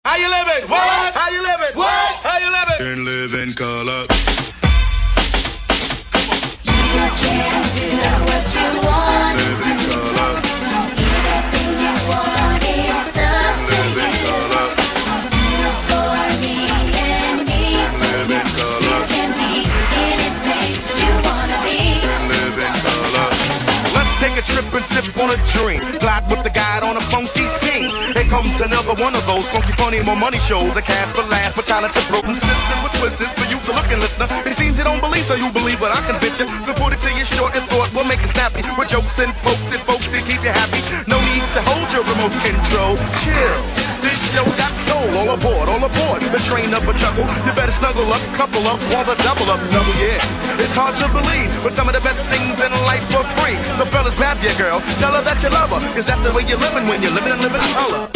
How you living? What? How you living? What? How you living? And live in color. You can do what you want. Live in color. Anything you want, it's up to Live in you. color. You for me and me. Live in color. You can be anything you wanna be. Live in color. Let's take a trip and sip on a drink. Glide with the guide on a funky scene. Here comes another one of those funky, funny, more money shows. A cast for laughs, for talented, broken system with twists for you to look and listener. It seems you don't believe, so you believe what I convince you. To put it to you short and thought, we'll make it snappy. With jokes and folks to keep you happy. No need to hold your remote control. Chill. This show got soul. All aboard, all aboard. The train up a chuckle. You better snuggle up, couple up, while the double up, double, yeah. It's hard to believe, but some of the best things in life for free. So fellas, grab your girl, tell her that you love her, cause that's the way you're living when you're living and living in color.